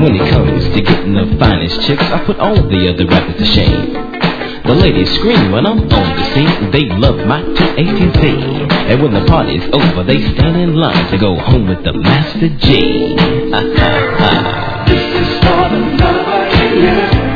when it comes to getting the finest chicks, I put all the other rappers to shame. The ladies scream when I'm on the scene. They love my 2ATZ. And when the party's over, they stand in line to go home with the Master G. This is for the lover in you.